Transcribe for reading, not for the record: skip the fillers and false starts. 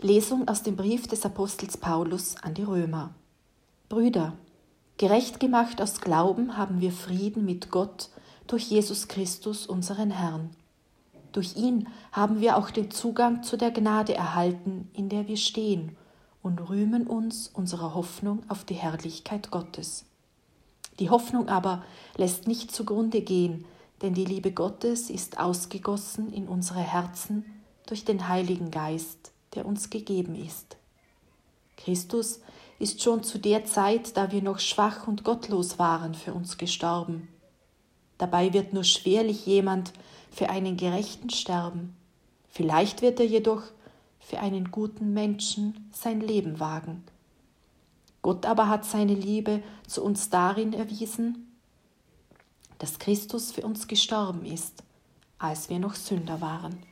Lesung aus dem Brief des Apostels Paulus an die Römer. Brüder, gerecht gemacht aus Glauben haben wir Frieden mit Gott durch Jesus Christus, unseren Herrn. Durch ihn haben wir auch den Zugang zu der Gnade erhalten, in der wir stehen, und rühmen uns unserer Hoffnung auf die Herrlichkeit Gottes. Die Hoffnung aber lässt nicht zugrunde gehen, denn die Liebe Gottes ist ausgegossen in unsere Herzen durch den Heiligen Geist, der uns gegeben ist. Christus ist schon zu der Zeit, da wir noch schwach und gottlos waren, für uns gestorben. Dabei wird nur schwerlich jemand für einen Gerechten sterben. Vielleicht wird er jedoch für einen guten Menschen sein Leben wagen. Gott aber hat seine Liebe zu uns darin erwiesen, dass Christus für uns gestorben ist, als wir noch Sünder waren.